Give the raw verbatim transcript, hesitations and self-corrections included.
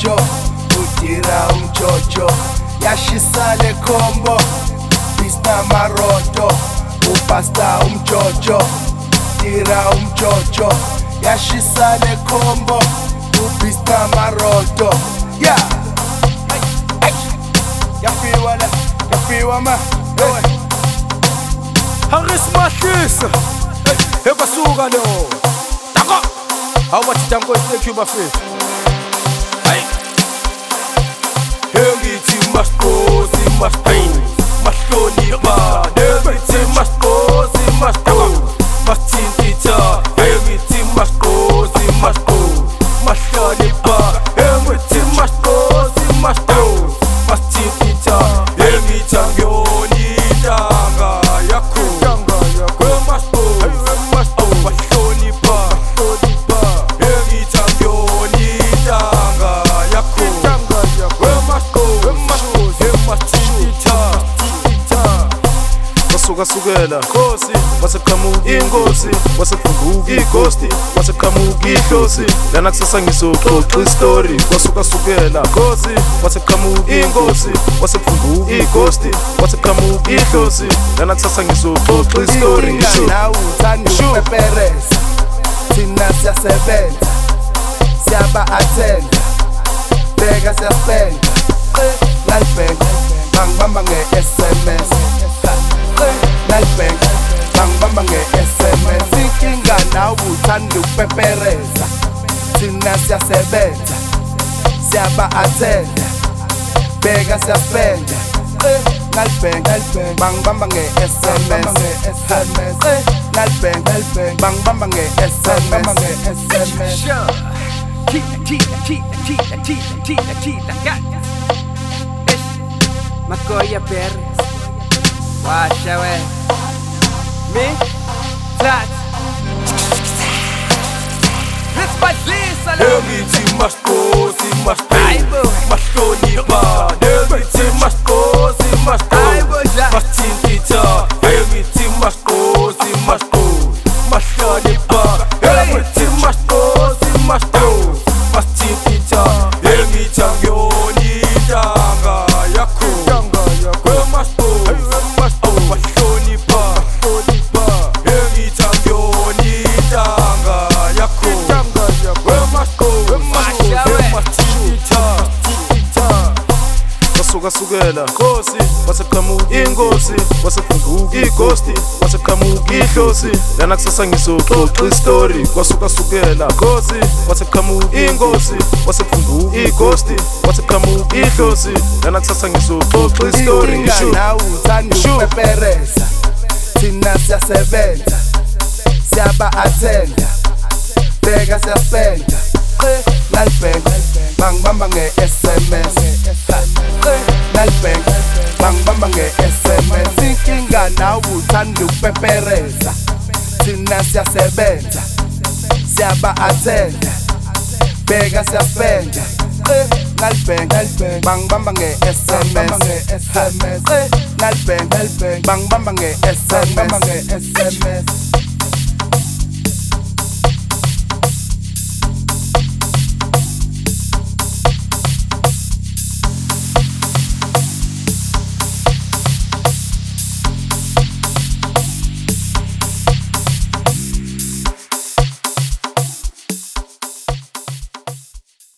umjojo udira umjojo yashisa le combo Bisna maroto upasta umjojo dira umjojo yashisa le combo ubista maroto yeah hey yafiwa la yafiwa ma hey Haris Mahlisa ebasuka lo Tako awathi tanko isecuba fit Hey Hengithi mastosi mastosi mahloni ba Hengithi mastosi mastosi mastintita Hengithi mastosi mastosi mahloni ba Hengithi mastosi mastosi mastintita Hengithi ngioni danga yakho Sukela Khosi waseqhamuka inkosi waseqhamuka ighosti waseqhamuka ihlosi lana kusasa ngizoxoxa istory kwasuka sukela Khosi waseqhamuka inkosi waseqhamuka ighosti waseqhamuka ihlosi lana kusasa ngizoxoxa istory ngisho nawe uthanda ukupepereza thina siyasebenza siyaba attenda beka siyaspenda nalibhenga bangibamba nge-S M S nalibhenga bangibamba nge-S M S inkinga nawe uthanda ukupepereza thina siyasebenza siyaba attenda beka siyaspenda nalibhenga bangibamba nge-S M S nalibhenga bangibamba nge-S M S Tila, tila, tila, tila, tila, tila, tila, gata Ish, Makoya Perez Washa we Me, Tat This my Lisa Hengithi mastosi mastosi mahloni ba Hengithi mastosi mastosi mastintita Hengithi mastosi mastosi mahloni ba Hengithi mastosi mastosi mastintita Hengithi ngioni danga yakho Sukela Khosi waseqhamuka inkosi waseqhamuka ighosti waseqhamuka ihlosi lana kusasa ngizoxoxa istory kwasuka sukela Khosi waseqhamuka inkosi waseqhamuka ighosti waseqhamuka ihlosi lana kusasa ngizoxoxa istory ngisho nawe uthanda ukupepereza thina siyasebenza siyaba attenda beka siyaspenda nalibhenga bangibamba nge-S M S nalibhenga bangibamba nge-S M S inkinga nawe uthanda ukupepereza thina siyasebenza siyaba attenda beka siyaspenda nalibhenga bangibamba nge-S M S nalibhenga bangibamba nge-S M S